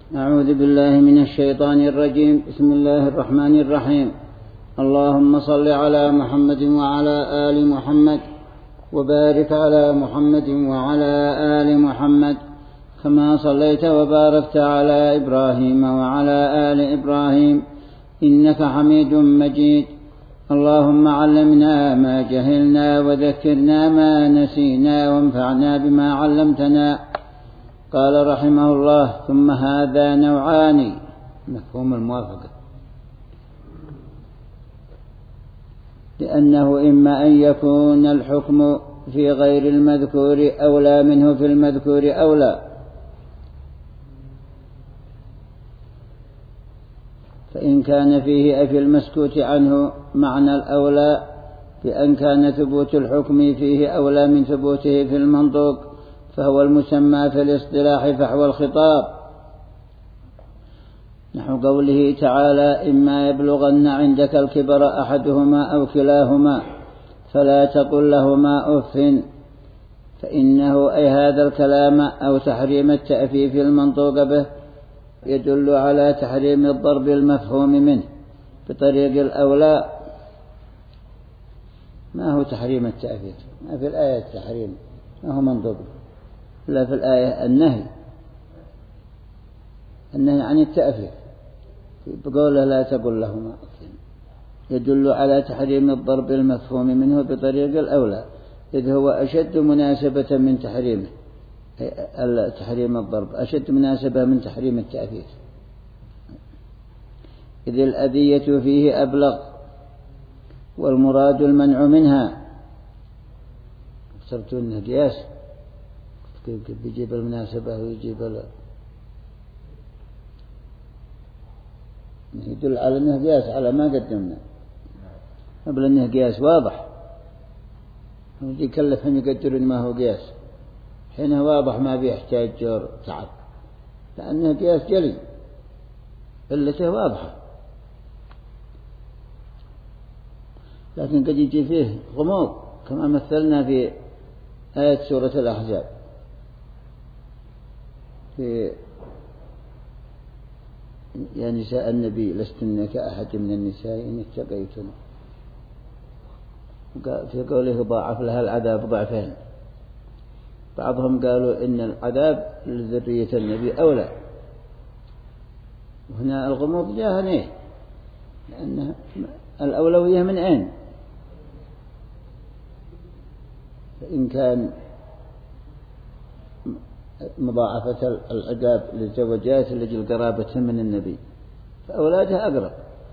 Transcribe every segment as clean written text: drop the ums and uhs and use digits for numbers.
أعوذ بالله من الشيطان الرجيم. بسم الله الرحمن الرحيم. اللهم صل على محمد وعلى آل محمد وبارك على محمد وعلى آل محمد كما صليت وباركت على إبراهيم وعلى آل إبراهيم إنك حميد مجيد. اللهم علمنا ما جهلنا وذكرنا ما نسينا وانفعنا بما علمتنا. قال رحمه الله: ثم هذا نوعان. مفهوم الموافقة، لأنه إما أن يكون الحكم في غير المذكور أولى منه في المذكور أولى، فإن كان فيه أي في المسكوت عنه معنى الأولى بأن كان ثبوت الحكم فيه أولى من ثبوته في المنطوق، فهو المسمى في الاصطلاح فحوى الخطاب، نحو قوله تعالى: إما يبلغن عندك الكبر أحدهما أو كلاهما فلا تقل لهما أف، فإنه أي هذا الكلام أو تحريم التأفيف المنطوق به يدل على تحريم الضرب المفهوم منه بطريق الأولى. ما هو تحريم التأفيف؟ ما في الآية التحريم، ما هو منطوق، لا في الآية النهي عن التأفيف بقوله لا تقل لهما أف، يدل على تحريم الضرب المفهوم منه بطريق الأولى، إذ هو أشد مناسبة من تحريمه، تحريم الضرب أشد مناسبة من تحريم التأفيف، إذ الأذية فيه أبلغ والمراد المنع منها. اخترت أنه قياس، بيجيب المناسبة ويجيب يدل على أنه قياس على ما قدمنا قبل، أنه قياس واضح، يكلفهم يقدرون ما هو قياس حينه واضح ما بيحتاج جور تعب، لأنه قياس جلي علته واضحة، لكن قد يجي فيه غموض كما مثلنا في آية سورة الأحزاب في يا نساء النبي لستن كأحد من النساء إن اتقيتن، في قوله ضاعف لها العذاب ضعفين. بعضهم قالوا إن العذاب لذرية النبي أولى، وهنا الغموض جاء هنا، لأن الأولوية من أين؟ فإن كان مضاعفة العذاب للزوجات لجل قرابتهم من النبي فأولادها أقرب،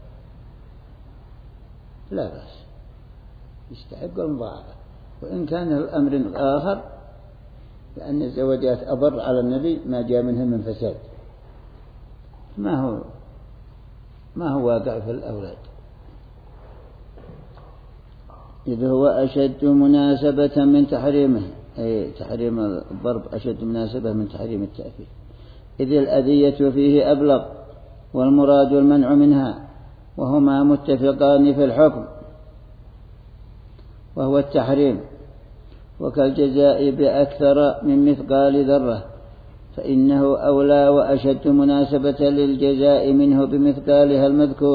لا بأس يستحق المضاعفة. وإن كان الأمر آخر لأن الزوجات أضر على النبي ما جاء منهم من فساد، ما هو واقع في الأولاد، إذ هو أشد مناسبة من تحريمه، أي تحريم الضرب أشد مناسبة من تحريم التأفيف، إذ الأذية فيه أبلغ والمراد المنع منها، وهما متفقان في الحكم وهو التحريم، وكالجزاء بأكثر من مثقال ذرة، فإنه أولى وأشد مناسبة للجزاء منه بمثقالها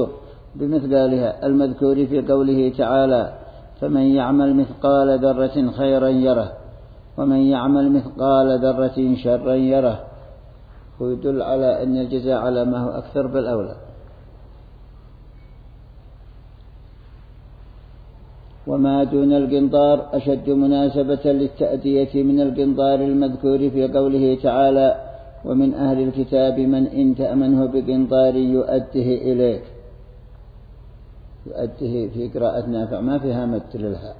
المذكور في قوله تعالى: فمن يعمل مثقال ذرة خيرا يره ومن يعمل مثقال ذرة شرا يره، ويدل على أن الجزاء على ما هو أكثر بالأولى. وما دون القنطار أشد مناسبة للتأدية من القنطار المذكور في قوله تعالى: ومن أهل الكتاب من إن تأمنه بقنطار يؤده إليك. يؤده في قراءة نافع ما فيها مد للهاء،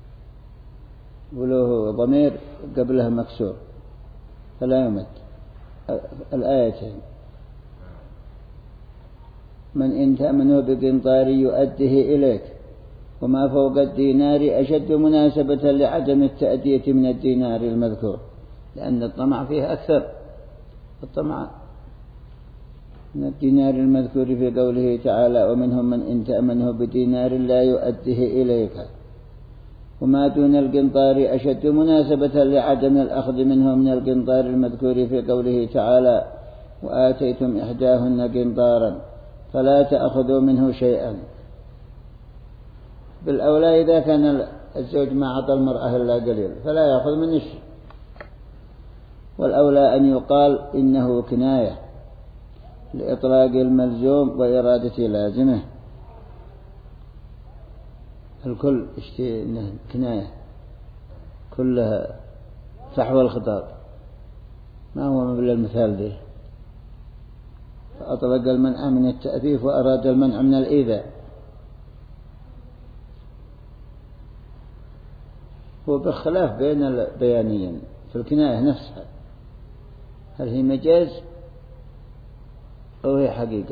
ولو ضمير قبلها مكسور فلا يمد. الآيتين: من إن تأمنه بقنطار يؤده إليك، وما فوق الدينار أشد مناسبة لعدم التأدية من الدينار المذكور، لأن الطمع فيه أكثر، الطمع من الدينار المذكور في قوله تعالى: ومنهم من إن تأمنه بدينار لا يؤده إليك. وما دون القنطار أشد مناسبة لعدم الأخذ منه من القنطار المذكور في قوله تعالى: وآتيتم إحداهن قنطارا فلا تأخذوا منه شيئا. بالأولى إذا كان الزوج ما أعطى المرأة إلا قليل فلا يأخذ منه شيء، والأولى أن يقال إنه كناية لإطلاق الملزوم وإرادة لازمه. الكل إنه كناية كلها فحوى الخطاب، ما هو مبلغ المثال ذي، فأطلق المنع من التأثيف وأراد المنع من الإيذاء. وبخلاف بين البيانيين في الكناية نفسها، هل هي مجاز أو هي حقيقة؟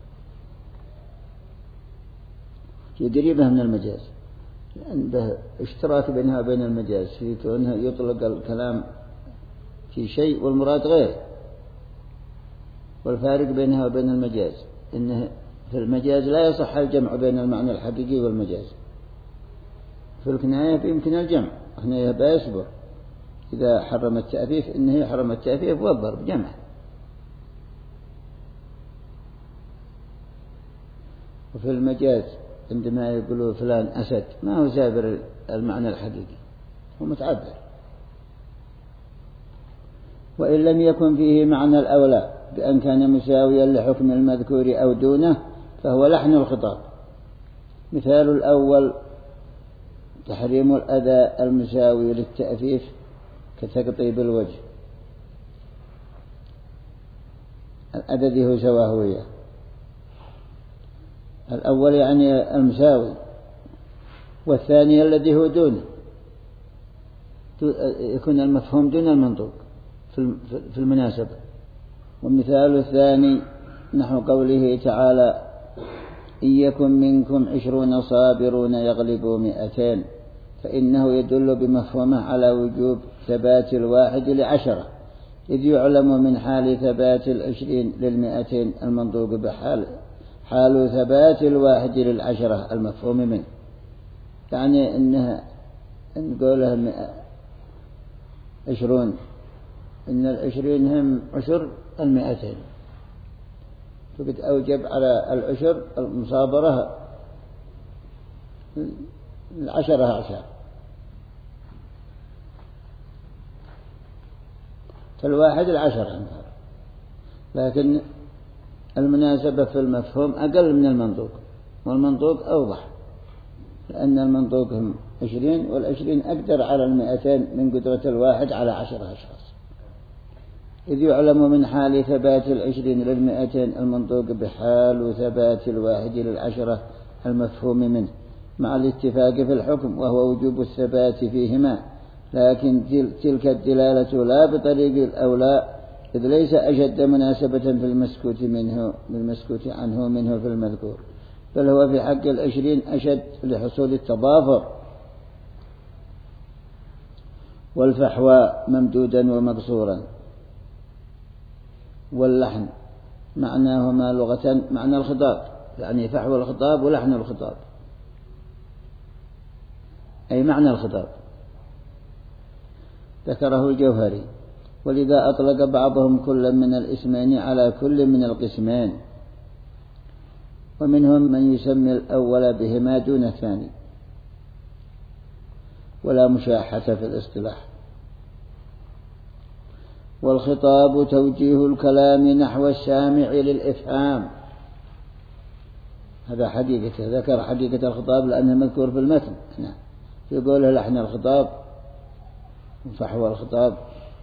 هي قريبة من المجاز، عنده اشتراك بينها وبين المجاز في كونه يطلق الكلام في شيء والمراد غيره. والفارق بينها وبين المجاز إنه في المجاز لا يصح الجمع بين المعنى الحقيقي والمجاز، في الكناية يمكن الجمع، هنا يبقى يصبر إذا حرم التأفيف إنه يحرم التأفيف والضرب جمع. وفي المجاز عندما يقولوا فلان أسد ما هو سابر المعنى الحقيقي، هو متعبر. وإن لم يكن فيه معنى الأولى بأن كان مساويا لحكم المذكور أو دونه فهو لحن الخطاب. مثال الأول تحريم الأذى المساوي للتأفيف كتقطيب الوجه، الأذى هو سواهوية. الأول يعني المساوي، والثاني الذي هو دونه، يكون المفهوم دون المنطوق في المناسبة. والمثال الثاني نحو قوله تعالى إن يكن منكم 20 صابرون يغلبوا 200، فإنه يدل بمفهومه على وجوب ثبات الواحد ل10، إذ يعلم من حال ثبات 20 ل200 المنطوق بحال ثبات الواحد ل10 المفهوم منه. يعني إنها نقولها 20 إن 20 هم عشر 200، فقد أوجب على العشر المصابرة 10 عشر، فالواحد 10 أمثال. لكن المناسبة في المفهوم أقل من المنطوق، والمنطوق أوضح، لأن المنطوق هم 20 وال20 أقدر على 200 من قدرة الواحد على 10 أشخاص. إذ يعلم من حال ثبات 20 ل200 المنطوق بحال ثبات الواحد ل10 المفهوم منه، مع الاتفاق في الحكم وهو وجوب الثبات فيهما، لكن تلك الدلالة لا بطريق الأولى، إذ ليس أشد مناسبة في المسكوت عنه منه في المذكور، بل هو في حق 20 أشد لحصول التضافر. والفحوى ممدودا ومقصورا، واللحن معناهما لغة معنى الخطاب، يعني فحوى الخطاب ولحن الخطاب أي معنى الخطاب، ذكره الجوهري. ولذا أطلق بعضهم كل من الاسمين على كل من القسمين، ومنهم من يسمي الأول بهما دون الثاني، ولا مشاحة في الاصطلاح. والخطاب توجيه الكلام نحو السامع للإفهام، هذا حقيقته، ذكر حقيقة الخطاب لأنه مذكور في المتن هنا، يقول لحن الخطاب وفحوى الخطاب.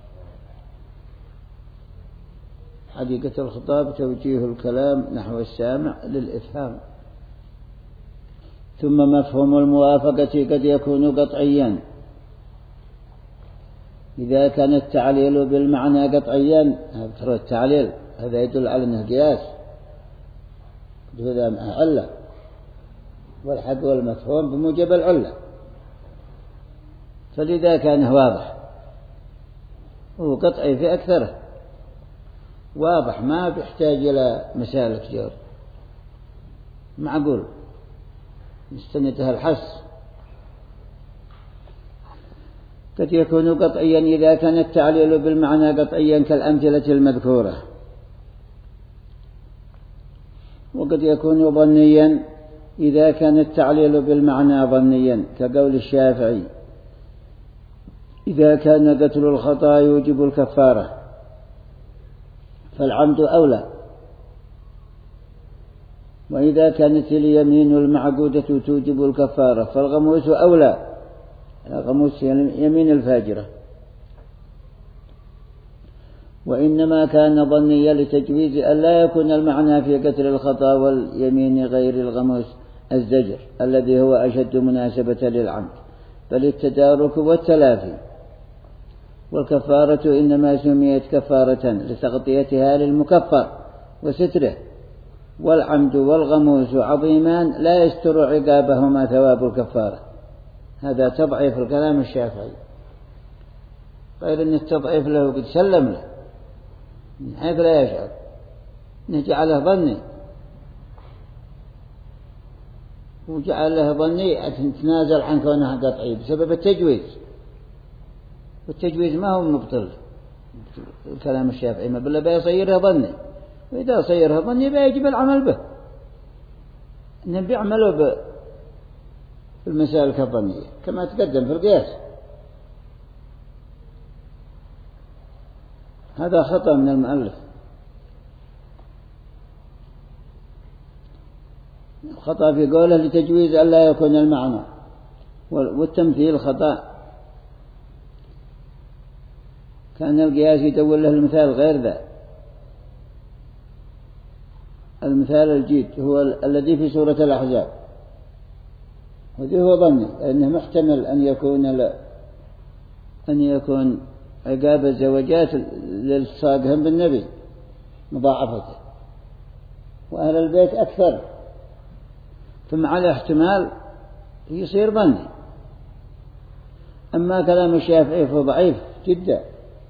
حقيقة الخطاب توجيه الكلام نحو السامع للإفهام. ثم مفهوم الموافقة قد يكون قطعيا، إذا كان التعليل بالمعنى قطعيا، ترى التعليل هذا يدل على أنه قياس، هذا علة، والحد والمفهوم بموجب العلة، فلذا كان واضح، وهو قطعي في أكثره واضح، ما بيحتاج إلى مسالك جور، معقول مستندها الحس. قد يكون قطعيا إذا كان التعليل بالمعنى قطعيا كالأمثلة المذكورة، وقد يكون ظنيا إذا كان التعليل بالمعنى ظنيا كقول الشافعي: إذا كان قتل الخطأ يوجب الكفارة فالعمد أولى، وإذا كانت اليمين المعقودة توجب الكفارة فالغموس أولى، الغموس يمين الفاجرة. وإنما كان ظنيا لتجويز أن لا يكون المعنى في قتل الخطأ واليمين غير الغموس الزجر الذي هو أشد مناسبة للعمد، بل التدارك والتلافي. والكفارة إنما سميت كفارة لتغطيتها للمكفر وستره، والعمد والغموس عظيمان لا يستر عقابهما ثواب الكفارة. هذا تضعيف الكلام الشافعي، غير أن التضعيف له قد سلم له من حيث لا يشعر، نجعله ظني، وجعله ظني تنازل عن كونها قطعي بسبب التجويز، والتجويز ما هو مبطل الكلام الشافعي، ما بل بيصيرها ظني، وإذا صيرها ظني بيجب العمل به، إنهم بيعملوا بالمسائل الظنية كما تقدم في القياس. هذا خطأ من المؤلف، خطأ في قوله لتجويز أن لا يكون المعنى، والتمثيل خطأ، كان القياس يدور له المثال غير ذا. المثال الجيد هو الذي في سورة الأحزاب، وذي هو ظني لأنه محتمل أن يكون عقاب الزوجات للصاقهم بالنبي مضاعفته، وأهل البيت أكثر، فمع الاحتمال يصير ظني. أما كلام الشافعي فهو ضعيف جدا،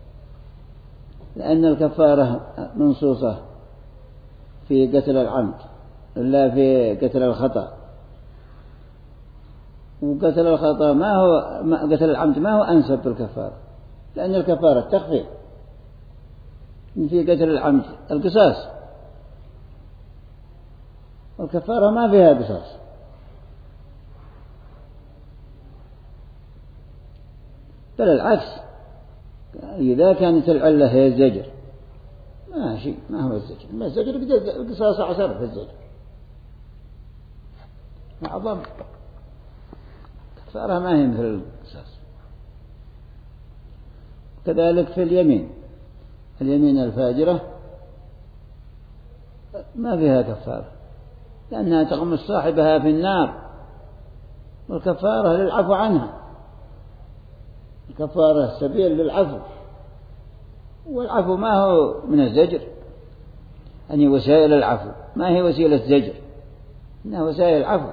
لأن الكفارة منصوصة في قتل العمد إلا في قتل الخطأ، وقتل الخطأ قتل العمد ما هو أنسب بالكفارة، لأن الكفارة تخفيف، في قتل العمد القصاص، والكفارة ما فيها قصاص. بل العكس، إذا كانت العلة هي الزجر ما هو الزجر، ما الزجر القصاص 10 في الزجر أعظم، كفارة ما هي مثل القصاص. كذلك في اليمين الفاجرة ما فيها كفارة، لأنها تغمس صاحبها في النار، والكفارة للعفو عنها، الكفارة سبيل للعفو، والعفو ما هو من الزجر، أن وسائل العفو ما هي وسيلة زجر، إنها وسائل العفو.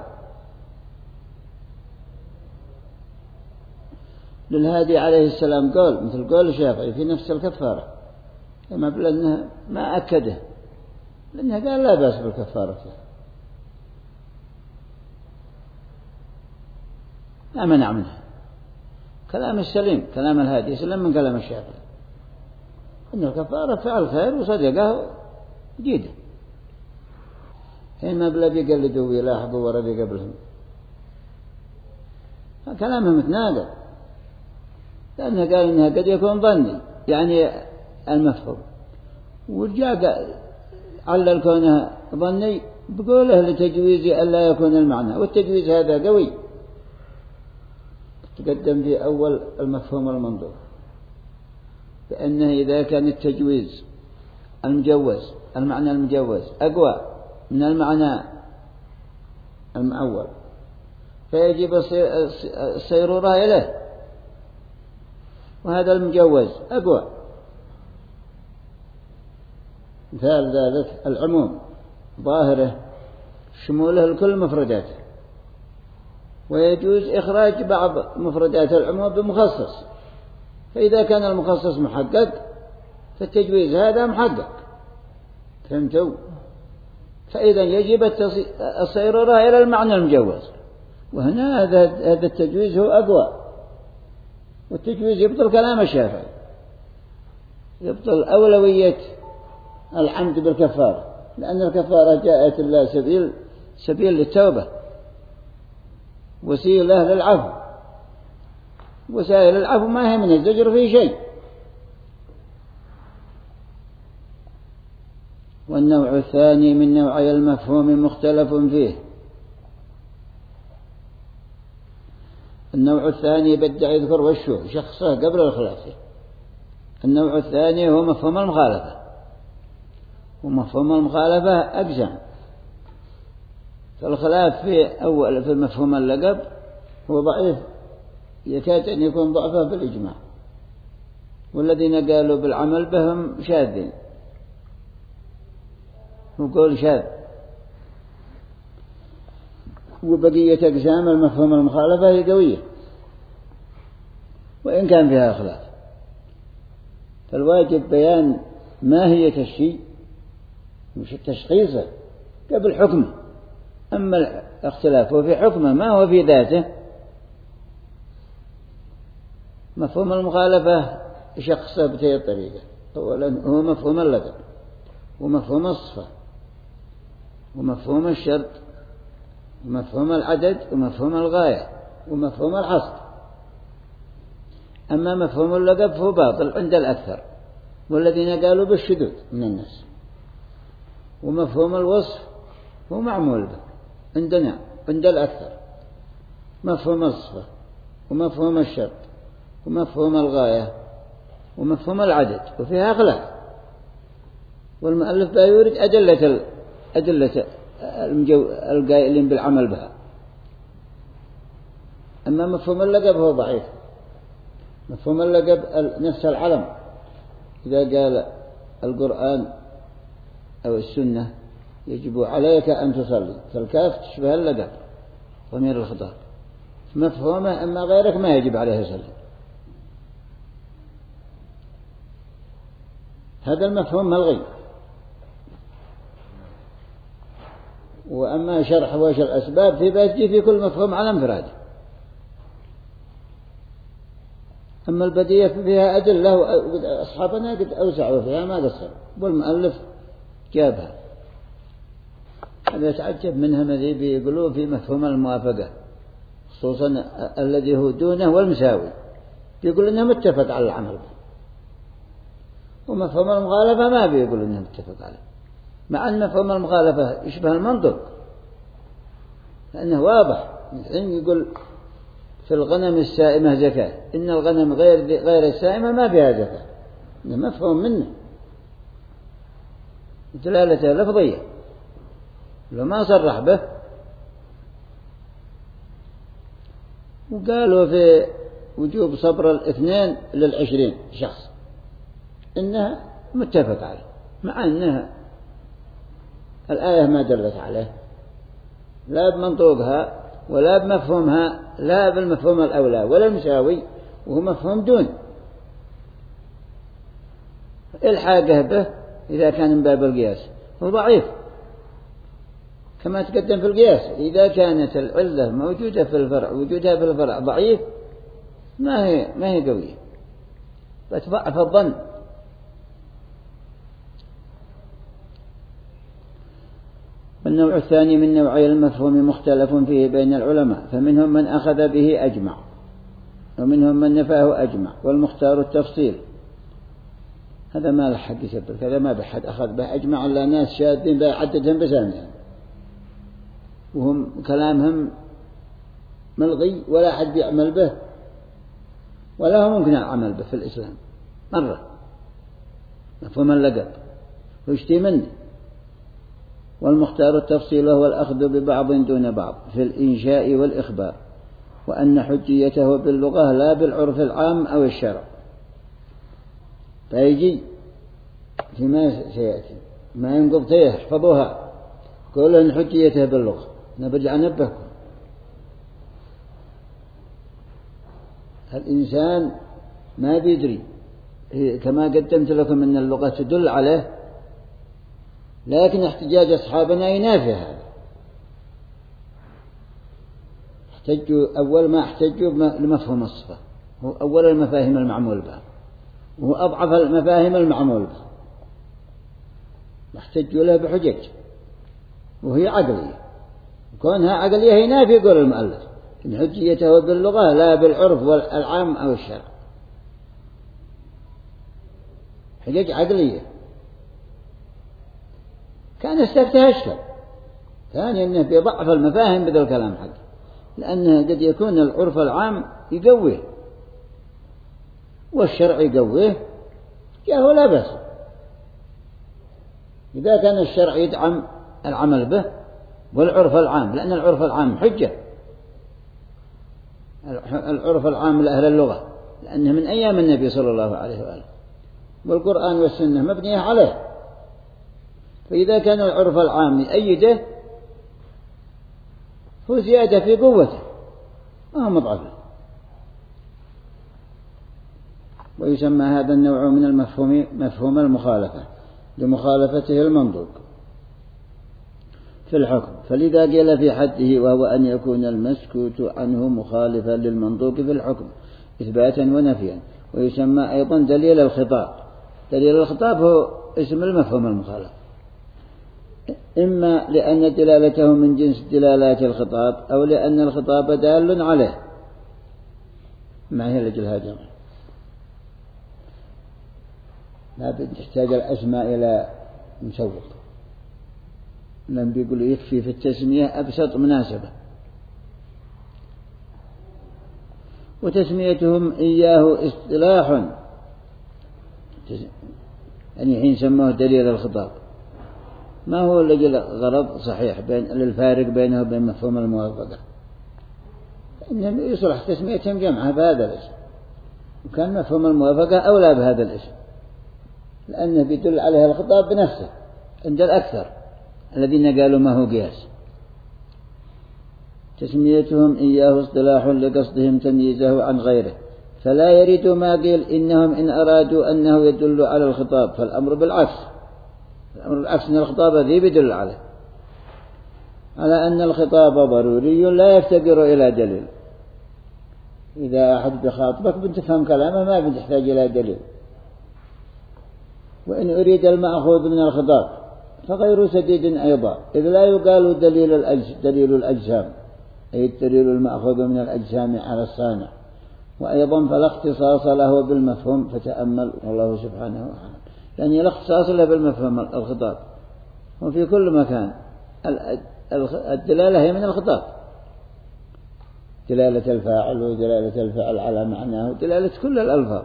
للهادي عليه السلام قال مثل قول الشافعي في نفس الكفارة، أما بلأنه ما أكده، لأنه قال لا بأس بالكفارة فيها، لا منع منها. كلام السليم كلام الهادي سلم من كلام الشافعي، إن الكفارة فعل خير وصدقه جيدة، حين بلا بيقلدوا ويلاحظوا ورا قبلهم، كلامهم متناقض، لأنه قال إنها قد يكون ظني يعني المفهوم، ورجع علل كونها ظني بقوله لتجويز أن لا يكون المعنى، والتجويز هذا قوي تقدم في أول المفهوم المنظور، بأنه إذا كان التجويز المجوز المعنى المجوز أقوى من المعنى المعول فيجب الصيرورة إليه، وهذا المجوز أقوى. مثال ذلك العموم ظاهره شموله لكل مفرداته، ويجوز إخراج بعض مفردات العموم بمخصص، فإذا كان المخصص محقق فالتجويز هذا محقق، فهمتوا؟ فإذا يجب الصيرورة إلى المعنى المجوز، وهنا هذا التجويز هو أقوى، والتجويز يبطل كلام الشافعي، يبطل أولوية العمد بالكفارة، لأن الكفارة جاءت إلا سبيل للتوبة، وسيلة للعفو. وسائل العفو ما هي من الزجر في شيء. والنوع الثاني من نوعي المفهوم مختلف فيه. النوع الثاني بدع يذكر وشه شخصه قبل الخلاف. النوع الثاني هو مفهوم المخالفة، ومفهوم المخالفة أقسام. فالخلاف في مفهوم اللقب هو ضعيف، يكاد أن يكون ضعفه بالإجماع، والذين قالوا بالعمل بهم شاذين، وقول شاذ. وبقية أقسام المفهوم المخالفة هي قوية وإن كان فيها خلاف. فالواجب بيان ماهية الشيء مش تشخيصه قبل حكمه. أما الاختلاف هو في حكمه ما هو في ذاته. مفهوم المخالفة شخصه بهذه الطريقة. أولا هو مفهوم اللقب، ومفهوم الصفة، ومفهوم الشرط، ومفهوم العدد، ومفهوم الغاية، ومفهوم الحصر. أما مفهوم اللقب فهو باطل عند الأكثر، والذين قالوا بالشذوذ من الناس. ومفهوم الوصف هو معمول به عندنا عند الأكثر. مفهوم الصفة، ومفهوم الشرط، ومفهوم الغاية، ومفهوم العدد، وفيها خلاف. والمؤلف لا يورد أدلة القائلين بالعمل بها. أما مفهوم اللقب هو ضعيف. مفهوم اللقب نفس العلم. إذا قال القرآن أو السنة يجب عليك أن تصلي، فالكاف تشبه اللقب ضمير الخطاب، مفهومه. أما غيرك ما يجب عليه يصلي. هذا المفهوم ملغي. وأما شرح وش الأسباب في بيجي في كل مفهوم على انفراده. أما البدية فيها أدلة، أصحابنا قد أوسعوا فيها ما قصروا، والمؤلف جابها. هذا يتعجب منها الذي بيقولوا في مفهوم الموافقة، خصوصا الذي هو دونه والمساوي، بيقول إنه متفق على العمل به. ومفهوم المخالفة ما بيقول إنه متفق عليه، مع أن مفهوم المخالفة يشبه المنطق، لأنه واضح. الحين يقول في الغنم السائمة زكاة، إن الغنم غير السائمة ما فيها زكاة. إنه مفهوم منه، دلالته لفظية لو ما صرح به. وقالوا في وجوب صبر 2 ل20 شخص إنها متفق عليه، مع أنها الآية ما دلت عليه لا بمنطوقها ولا بمفهومها، لا بالمفهوم الأولى ولا المساوي، وهو مفهوم دون. الحاقه به إذا كان من باب القياس هو ضعيف، كما تقدم في القياس. إذا كانت العلة موجودة في الفرع، وجودها في الفرع ضعيف، ما هي قوية، فتضعف الظن. النوع الثاني من نوعي المفهوم مختلف فيه بين العلماء، فمنهم من أخذ به أجمع، ومنهم من نفاه أجمع، والمختار التفصيل. هذا ما لحق يثبت، هذا ما بحد أخذ به أجمع إلا ناس شاذين بيعددهم بسامهم، وهم كلامهم ملغي ولا حد يعمل به، ولا هو ممكن العمل به في الإسلام مرة. مفهوم اللقب ويشتي منه. والمختار التفصيل هو الأخذ ببعض دون بعض في الإنشاء والإخبار، وأن حجيته باللغة لا بالعرف العام أو الشرع. فيجي فيما سيأتي ما ينقض فيه احفظوها، قول أن حجيته باللغة. نبرجع نبهكم، الإنسان ما بيدري، كما قدمت لكم أن اللغة تدل عليه، لكن احتجاج أصحابنا ينافي هذا. أول ما احتجوا لمفهوم الصفة، هو أول المفاهيم المعمول بها، وهو أضعف المفاهيم المعمول بها. واحتجوا له بحجج وهي عقلية، كونها عقلية ينافي قول المؤلف إن حجيته باللغة لا بالعرف والعام أو الشرع، حجج عقلية. كان استفتها أشكال. ثانيا أنه بضعف المفاهيم بذل الكلام حق، لأنه قد يكون العرف العام يقويه والشرع يقويه جاءه لا بأس. إذا كان الشرع يدعم العمل به والعرف العام، لأن العرف العام حجة، العرف العام لأهل اللغة لأنه من أيام النبي صلى الله عليه وآله، والقرآن والسنة مبنية عليه. فإذا كان العرف العام يأيده هو زيادة في قوته ما هو مضعف. ويسمى هذا النوع من المفهوم مفهوم المخالفة لمخالفته المنطوق في الحكم، فلذا قيل في حده وهو أن يكون المسكوت عنه مخالفا للمنطوق في الحكم إثباتا ونفيا. ويسمى أيضا دليل الخطاب. دليل الخطاب هو اسم المفهوم المخالف، إما لأن دلالته من جنس دلالات الخطاب أو لأن الخطاب دال عليه. ما هي لجل هذا لا تحتاج الأسماء إلى مسوق، لم بيقولوا يكفي في التسمية أبسط مناسبة. وتسميتهم إياه اصطلاح، يعني حين سموه دليل الخطاب ما هو لجل غرض صحيح للفارق بينه وبين مفهوم الموافقة، إنهم يصلح تسميتهم جمعها بهذا الاسم، وكان مفهوم الموافقة أولى بهذا الاسم لأنه بيدل عليه الخطاب بنفسه عند الأكثر الذين قالوا ما هو قياس. تسميتهم إياه اصطلاح لقصدهم تمييزه عن غيره، فلا يريد ما قيل إنهم إن أرادوا أنه يدل على الخطاب فالأمر بالعكس. الأمر بالعكس أن الخطاب ذي بيدل عليه، على أن الخطاب ضروري لا يفتقر إلى دليل. إذا أحد بخاطبك بتفهم كلامه ما بتحتاج إلى دليل. وإن أريد المأخوذ من الخطاب فغير سديد أيضا، إذ لا يقال دليل الأجسام، أي الدليل المأخوذ من الأجسام على الصانع. وأيضا فلا اختصاص له بالمفهوم، فتأمل الله سبحانه وتعالى، يعني لا اختصاص له بالمفهوم الخطاب، وفي كل مكان الدلالة هي من الخطاب، دلالة الفاعل ودلالة الفعل على معناه ودلالة كل الألفاظ.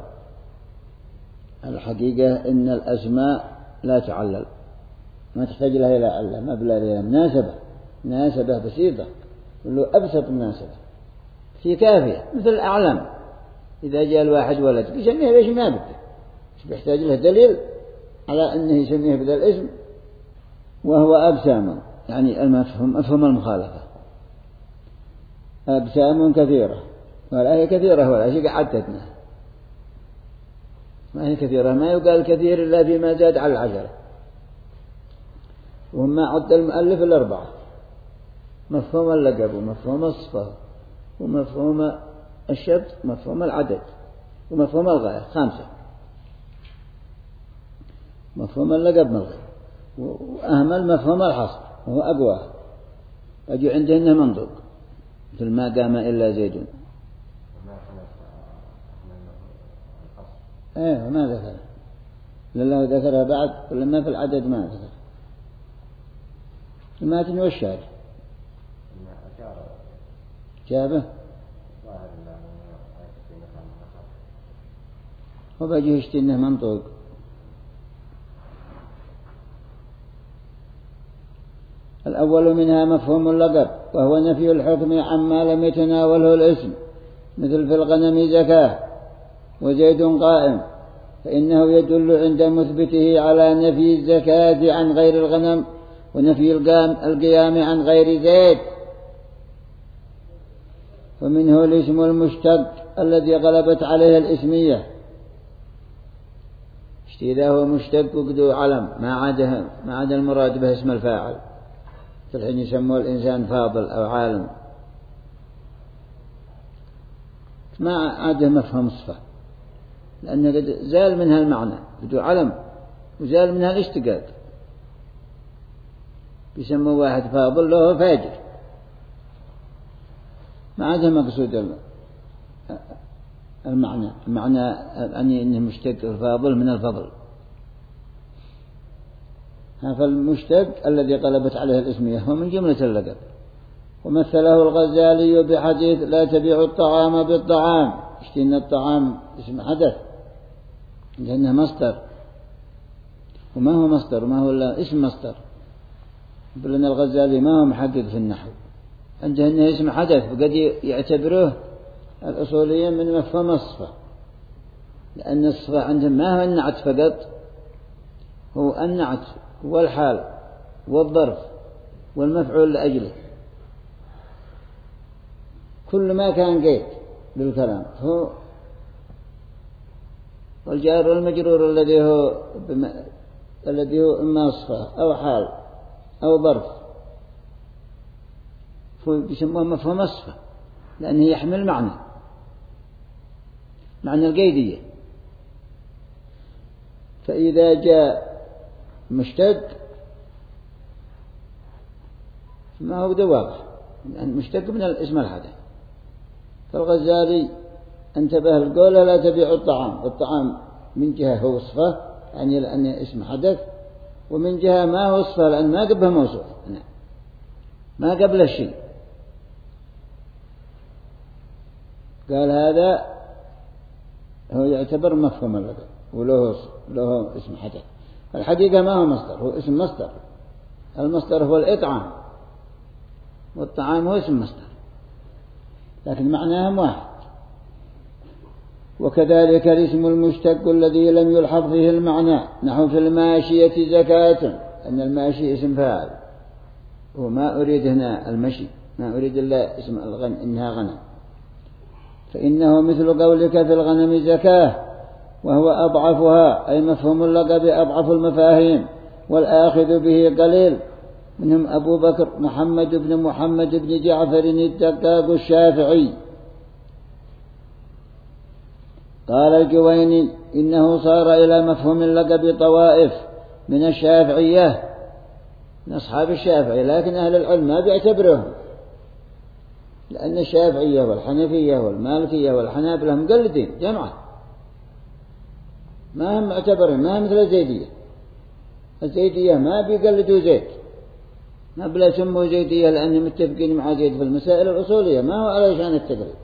الحقيقة إن الأسماء لا تعلل، ما تحتاج لها إلى علة، ما بلا لها مناسبة بسيطة، له أبسط مناسبة في كافية، مثل الأعلام إذا جاء الواحد ولد يسميه ليش ما بده، بيحتاج له دليل على أنه يسميه بذا الاسم، وهو أبسام، يعني مفهوم المخالفة. أبسام كثيرة، ولا هي كثيرة ولا شيء عدتنا، ما هي كثيرة، ما يقال كثير إلا فيما زاد على 10. وما عد المؤلف الأربعة: مفهوم اللقب ومفهوم الصفة ومفهوم الشبت ومفهوم العدد ومفهوم الغاية. 5. مفهوم اللقب ملغي، وأهمل مفهوم الحصر وهو أقوى، أجي عندنا منطق مثل ما قام إلا زيد. ما ذكر لله ذكرها بعد، ولما في العدد ما ذكر. الماتن والشارع جابه وباجي يشتنه منطوق. الأول منها مفهوم اللقب، وهو نفي الحكم عما لم يتناوله الاسم، مثل في الغنم زكاة وزيد قائم، فإنه يدل عند مثبته على نفي الزكاة عن غير الغنم ونفي القيام عن غير زيد. ومنه الاسم المشتق الذي غلبت عليه الاسمية، إذا هو مشتق وقدو علم ما عاد المراد به اسم الفاعل، في الحين يسموه الإنسان فاضل أو عالم، ما عاده مفهوم الصفة، لأنه قد زال منها المعنى قدو علم وزال منها الاشتقاق، بيسموا واحد فاضل له فاجر، ما عاد مقصود المعنى يعني أنه مشتق الفاضل من الفضل. فالمشتق الذي قلبت عليه الاسمية هو من جملة اللقب. ومثله الغزالي بحديث لا تبيع الطعام بالطعام، إن الطعام اسم حدث لأنه مصدر، وما هو مصدر وما هو إلا اسم مصدر. بلنا الغزالي ما هو محقق في النحو، عنده أنه اسم حدث، وقد يعتبروه الأصوليين من مفهوم الصفة، لأن الصفة عندهم ما هو النعت فقط، هو النعت والحال والظرف والمفعول لأجله، كل ما كان قيد بالكلام هو. والجار والمجرور الذي هو إما صفة أو حال أو ظرف يسموه مفهوم الصفة، لأنه يحمل معنى القيدية. فإذا جاء مشتق ما هو واضح، يعني مشتق من الاسم الحدث. فالغزالي انتبه القول لا تبيع الطعام من جهة هو صفة يعني لأنه اسم حدث، ومن جهة ما هو صفة لأن ما قبله موصوف، ما قبل الشيء. قال هذا هو يعتبر مفهوم اللقب وله اسم حدث. الحقيقة ما هو مصدر، هو اسم مصدر. المصدر هو الإطعام، والطعام هو اسم مصدر، لكن معناهم واحد. وكذلك الاسم المشتق الذي لم يلحظ فيه المعنى، نحو في الماشية زكاة، أن الماشي اسم فاعل، وما أريد هنا المشي، ما أريد إلا اسم الغنم إنها غنم، فإنه مثل قولك في الغنم زكاة، وهو أضعفها، أي مفهوم اللقب أضعف المفاهيم، والآخذ به قليل، منهم أبو بكر محمد بن جعفر الدقاق الشافعي. قال الجويني إنه صار إلى مفهوم اللقب طوائف من الشافعية، من أصحاب الشافعي، لكن أهل العلم ما بيعتبرهم، لأن الشافعية والحنفية والمالكية والحنابلة مقلدين جمعة، ما هم معتبرين، ما هم مثل الزيدية ما بيقلدوا زيد، ما بلا سموا زيدية لأنهم متفقين مع زيد في المسائل الأصولية، ما هو على شان التقليد.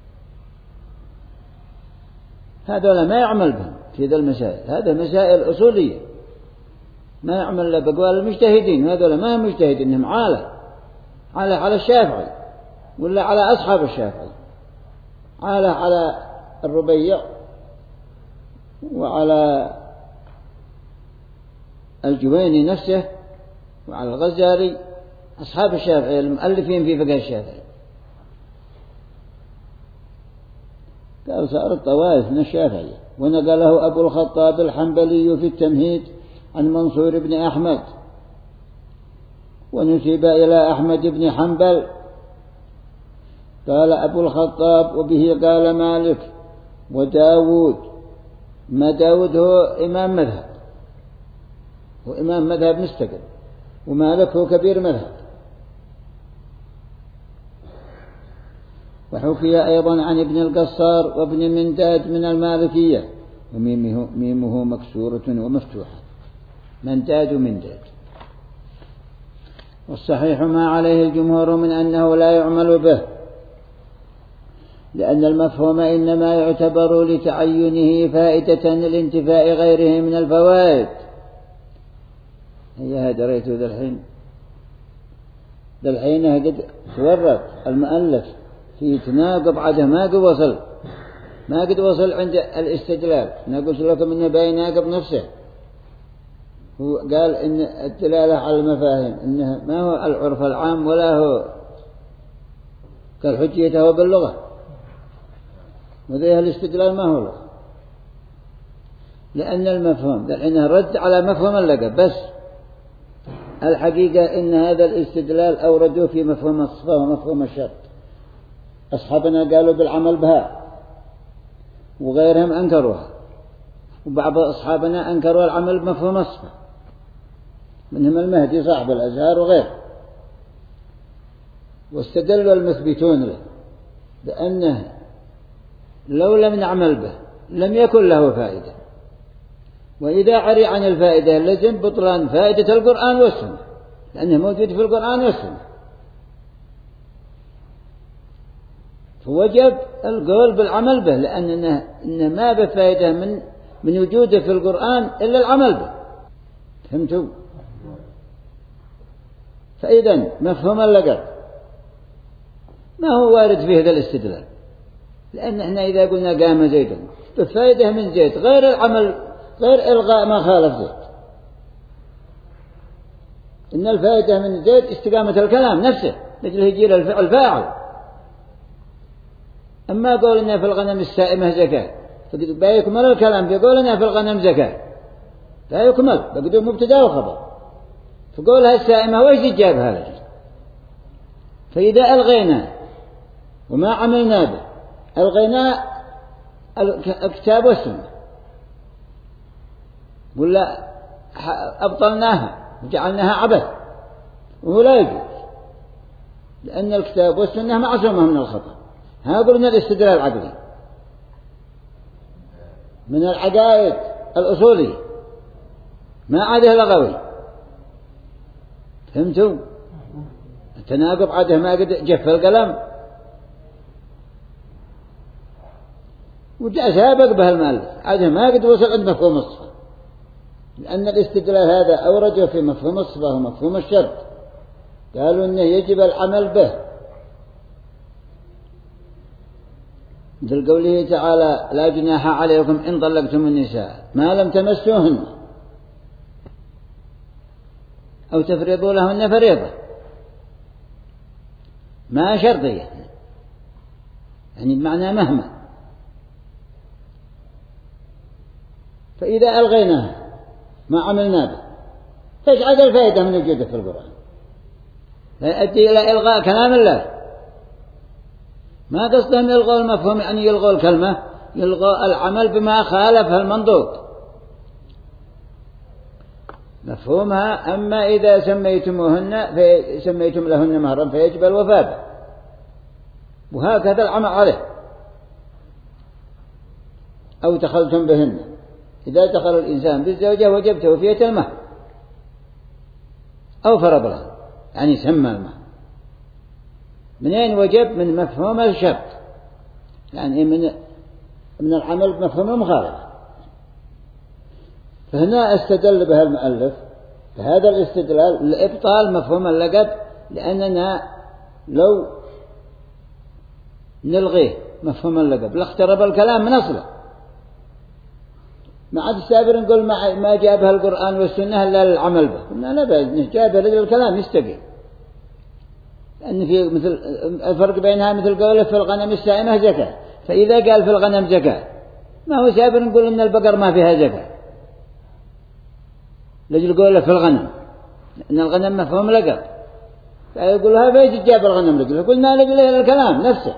هذول ما يعمل بهم في ذا المسائل، هذا مسائل أصولية ما يعمل له بقوال المجتهدين، هذول ما هم مجتهدين، إنهم على الشافعي ولا على أصحاب الشافعي، على الربيع وعلى الجويني نفسه وعلى الغزالي، أصحاب الشافعي المؤلفين في فقه الشافعي. قال صارت طوائف من الشافعية. ونقله أبو الخطاب الحنبلي في التمهيد عن منصور بن أحمد، ونسب إلى أحمد بن حنبل. قال أبو الخطاب وبه قال مالك وداود. ما داود هو إمام مذهب، وإمام مذهب مستقل، ومالك هو كبير مذهب. وحكي أيضا عن ابن القصار وابن منداد من المالكية، وميمه مكسورة ومفتوحة، منداد ومنداد. والصحيح ما عليه الجمهور من أنه لا يعمل به، لأن المفهوم إنما يعتبر لتعينه فائدة لانتفاء غيره من الفوائد. هي دريته ذا الحين قد تورط المؤلف في تناقض عده ما قد وصل عند الاستدلال. نقول لكم إنه بيناقض نفسه. هو قال إن الدلالة على المفاهيم إنه ما هو العرف العام ولا هو كالحجية باللغة، وذي الاستدلال ما هو لغة، لأن المفهوم قال إنه رد على مفهوم اللقب بس. الحقيقة إن هذا الاستدلال أوردوه في مفهوم الصفة ومفهوم الشرط. أصحابنا قالوا بالعمل بها، وغيرهم أنكروها، وبعض أصحابنا أنكروا العمل بمفهوم الصفة. منهم المهدي صاحب الأزهار وغيره. واستدل المثبتون له بأنه لو لم نعمل به لم يكن له فائدة، وإذا عري عن الفائدة لزم بطلان فائدة القرآن والسنة، لأنه موجود في القرآن والسنة، فوجب القول بالعمل به، لأنه ما بفائدة من وجوده في القرآن إلا العمل به. فهمتوا؟ فإذا مفهوم اللقب ما هو وارد في هذا الاستدلال، لأن احنا إذا قلنا قام زيد بفائدة من زيد غير العمل، غير إلغاء ما خالف زيد، إن الفائدة من زيد استقامة الكلام نفسه لجل يجير الفعل فاعل. أما قولنا في الغنم السائمة زكاة فيكمل الكلام في قولنا في الغنم زكاة لا يكمل، بقدر مبتدا وخبر، فقولها السائمة وإيش جاب هذا؟ فإذا ألغينا وما عملنا به ألغينا الكتاب والسنة ولا أبطلناها وجعلناها عبث، وهو لا يجوز، لأن الكتاب والسنة معصومة من الخطأ. ها قلنا الاستدلال العقلي من العقائد الأصولية ما عاده لغوي. فهمتوا؟ التناقض عاده ما قد جف القلم وجاء سابق به المؤلف، عاده ما قد وصل عند مفهوم الصفة، لأن الاستدلال هذا أورده في مفهوم الصفة ومفهوم الشرط، قالوا إنه يجب العمل به، مثل قوله تعالى لا جناح عليكم إن طلقتم النساء ما لم تمسوهن أو تفرضوا لهن فريضة، ما شرطية يعني بمعنى مهما. فإذا ألغيناها ما عملنا به فإيش عاد الفائدة من وجوده في القرآن؟ لا يؤدي إلى إلغاء كلام الله. ما قصدهم يلغوا المفهوم يعني يلغوا الكلمة، يلغوا العمل بما خالف المنطوق مفهومها. أما إذا سميتم لهن مهرا فيجب الوفاء به، وهكذا العمل عليه. أو دخلتم بهن، إذا دخل الإنسان بالزوجة وجب توفية المهر أو فرض له يعني سمى المهر. منين وجب؟ من مفهوم الشرط، يعني من العمل بمفهوم المخالفة. فهنا استدل بها المؤلف بهذا الاستدلال لإبطال مفهوم اللقب، لأننا لو نلغيه مفهوم اللقب لاخترب الكلام من أصله. ما عاد السابر نقول ما جابها القرآن والسنة إلا للعمل به، قلنا لا بأس جابها للكلام يستقيم، لأن في مثل الفرق بينها مثل قوله في الغنم السائمة زكاة، فإذا قال في الغنم زكاة ما هو سابر نقول إن البقر ما فيها زكاة لجل قوله في الغنم، إن الغنم مفهوم لقب، فيقولها فيش جاب الغنم لقب، قلنا لقل الكلام نفسه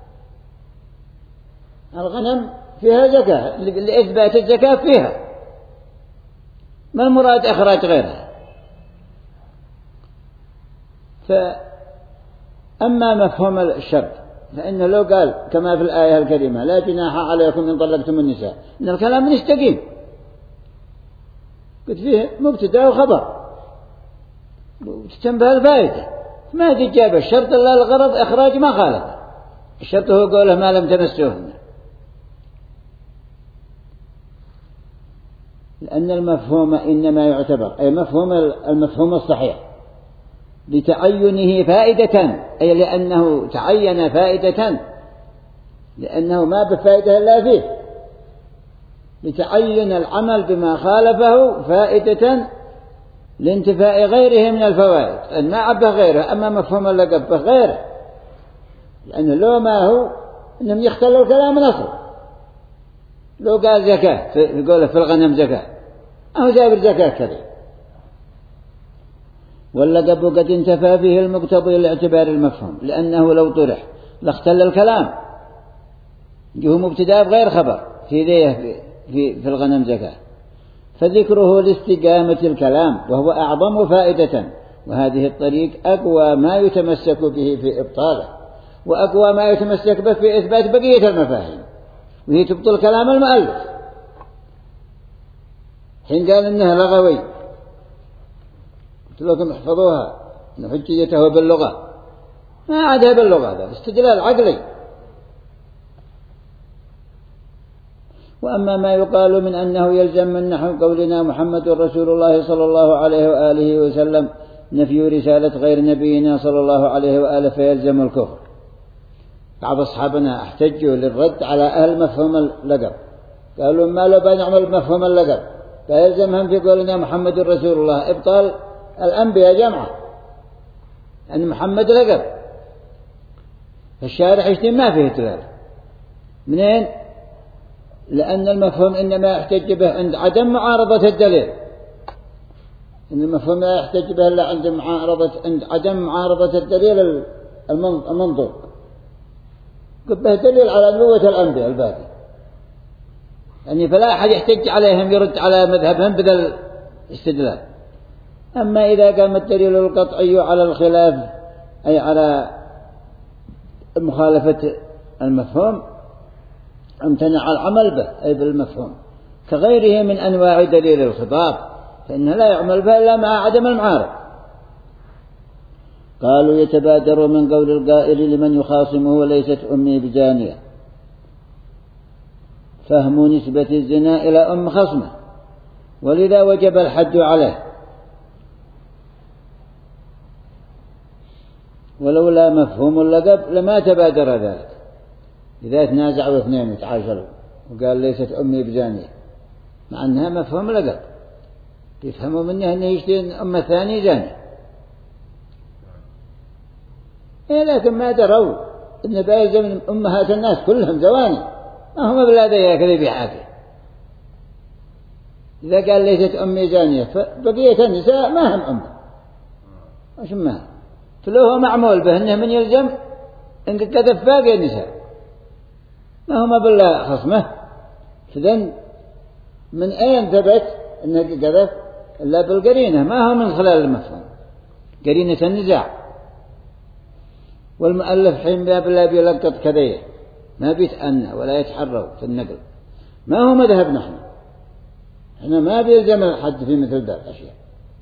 الغنم فيها زكاة لإثبات الزكاة فيها، ما المراد إخراج غيرها. أما مفهوم الشرط فإنه لو قال كما في الآية الكريمة لا جناح عليكم إن طلقتم النساء، إن الكلام مستقيم، قلت فيه مبتدأ وخبر وتتنبه الفائدة، ما تجاب الشرط إلا الغرض إخراج ما خالف. الشرط هو قوله ما لم تمسوهن، لأن المفهوم إنما يعتبر أي المفهوم الصحيح لتعينه فائدة، أي لأنه تعين فائدة، لأنه ما بفائدة إلا فيه، لتعين العمل بما خالفه فائدة لانتفاء غيره من الفوائد، أن ما عبه غيره. أما مفهوم اللقب غيره، لأنه لو ما هو إنهم يختلوا الكلام نصر. لو قال زكاة يقول في الغنم زكاة أو جابر زكاة كذا، واللقب قد انتفى فيه المقتضي لاعتبار المفهوم، لأنه لو طرح لاختل الكلام، هو مبتدأ بغير خبر في الغنم زكاة، فذكره لاستقامة الكلام وهو أعظم فائدة، وهذه الطريق أقوى ما يتمسك به في إبطاله، وأقوى ما يتمسك به في إثبات بقية المفاهيم، وهي تبطل كلام المؤلف. حين قال إنها لغوي قلت لكم احفظوها إن حجيته باللغة، ما عادها باللغة، هذا استدلال عقلي. وأما ما يقال من أنه يلزم من نحو قولنا محمد رسول الله صلى الله عليه وآله وسلم نفي رسالة غير نبينا صلى الله عليه وآله فيلزم الكفر. بعض أصحابنا احتجوا للرد على أهل مفهوم اللقب، قالوا ما لو بنعمل بمفهوم اللقب فيلزمهم في قولنا محمد رسول الله إبطال الأنبياء جمعة، أن محمد لقب. الشارح يشتم ما فيه دلالة. منين؟ لأن المفهوم إنما يحتج به عند عدم معارضة الدليل، إن المفهوم لا يحتج به إلا عند عدم معارضة الدليل المنظور، قد به دليل على نبوة الأنبياء الباقي، يعني فلا أحد يحتج عليهم يرد على مذهبهم بدل استدلال. أما إذا كان الدليل القطعي على الخلاف أي على مخالفة المفهوم امتنع العمل به أي بالمفهوم، كغيره من أنواع دليل الخطاب فإنه لا يعمل به إلا مع عدم المعارض. قالوا يتبادر من قول القائل لمن يخاصمه وليست أمي بزانية فهم نسبة الزنا إلى أم خصمه، ولذا وجب الحد عليه، ولولا مفهوم اللقب لما تبادر ذلك. إذا تنازعوا اثنين يتعاشروا وقال ليست أمي بزانية مع أنها مفهوم لقب، يفهموا منه أنه يشتري أم الثاني زانية، لكن ما دروا أن بيلزم أمهات الناس كلهم زواني، ما هم بلادي كذا بيحاكي. إذا قال ليست أمي زانية فبقية النساء ما هم أمه، وش ما فلوه معمول به أنه من يلزم إن كذف باقي النساء ما هم بالله خصمه. فذن من أين ثبت أنه كذف إلا بالقرينة، ما هو من خلال المفهوم قرينة النزاع. والمؤلف حين باب الله بيلقط كذيه ما بيتأنى ولا يتحروا في النقل، ما هو مذهب نحن، احنا ما بيلزم الحد في مثل ذا الأشياء،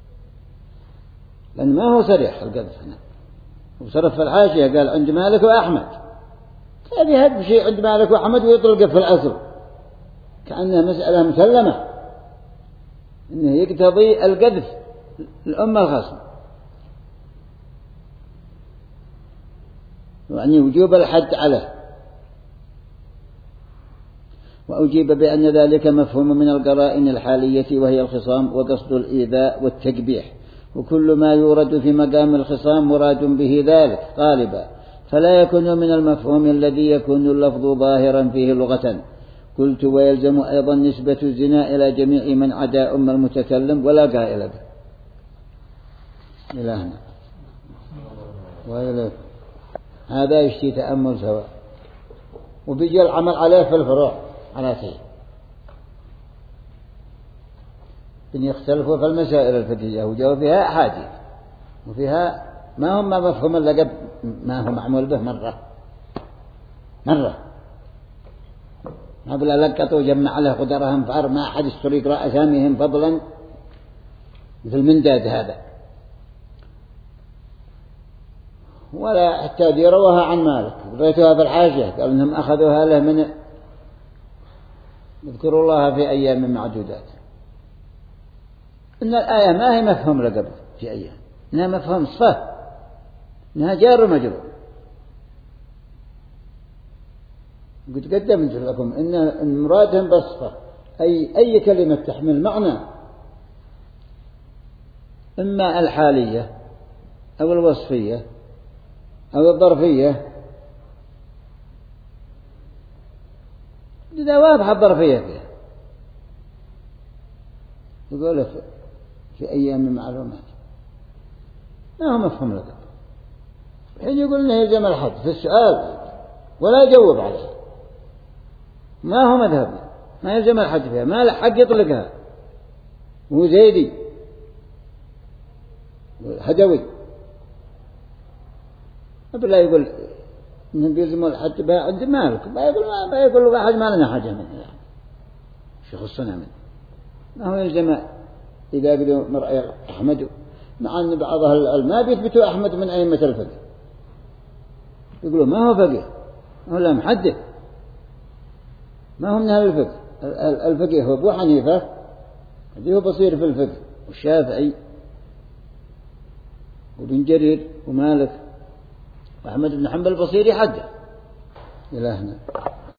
لأن ما هو صريح القذف هنا. وصرف في الحاشية قال عند مالك وأحمد، فبيهب شيء عند مالك وأحمد ويطلق في الأصل كأنها مسألة مسلمة إنه يقتضي القذف الأمة الخصم، يعني وجوب الحد عليه. وأجيب بأن ذلك مفهوم من القرائن الحالية وهي الخصام وقصد الإيذاء والتقبيح، وكل ما يورد في مقام الخصام مراد به ذلك غالبا، فلا يكون من المفهوم الذي يكون اللفظ ظاهرا فيه لغة. قلت ويلزم أيضا نسبة الزنا إلى جميع من عدا أم المتكلم ولا قائل به. إلى هنا وإلى هذا يشتي تأمل سواء، وبيجي العمل عليه في الفروع على شيء إن يختلفوا في المسائل الفقهية وجاءوا فيها أحاديث وفيها ما هم مفهوم اللقب ما هو معمول به مرة ما بلا لقطوا جمع له قدرهم فأر ما أحد يستطيع يقرأ أساميهم فضلا مثل منداد هذا، ولا حتى دي رواها عن مالك قريتها في الحاشية قال إنهم أخذوها له من يذكروا الله في أيام معدودات. إن الآية ما هي مفهوم لقب في أيام، إنها مفهوم صفة، إنها جار ومجرور. قد قدمت لكم إن مرادهم بالصفة أي كلمة تحمل معنى إما الحالية أو الوصفية أو الظرفية. إذا واضحة الظرفية فيها يقول في أيام معلومات ما هو مفهوم لك. حين يقول إنه يلزم الحد في السؤال ولا يجاوب عليه ما هو مذهبنا، ما يلزم الحد فيها، ما له حق يطلقها هو زيدي هدوي لا يقول إنهم بيلزموا الحد عند مالك ما يقول واحد ما لنا حاجة منه يعني شو يخصنا منه ما هو يلزم إذا قالوا مرأي أحمد مع أن بعض ما بيثبتوا أحمد من أئمة الفقه يقولوا ما هو فقه هو لا محدث ما هو من أهل الفقه الفقه هو أبو حنيفة هذه هو بصير في الفقه والشافعي وابن جرير ومالك وأحمد بن حنبل بصير يحدث إلى هنا.